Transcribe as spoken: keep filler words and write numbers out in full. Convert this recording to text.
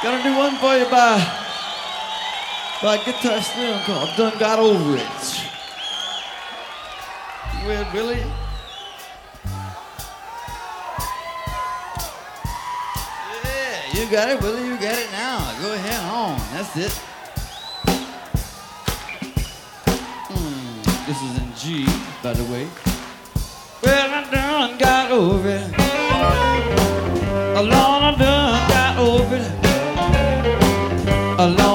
Gonna do one for you by, by Guitar Slim called Done Got Over It. You with Billy? Yeah, you got it, Billy. You got it now. Go ahead on. That's it. Mm, this is in G, by the way. Well, I done got over it. Alone, I done got over it. Alone.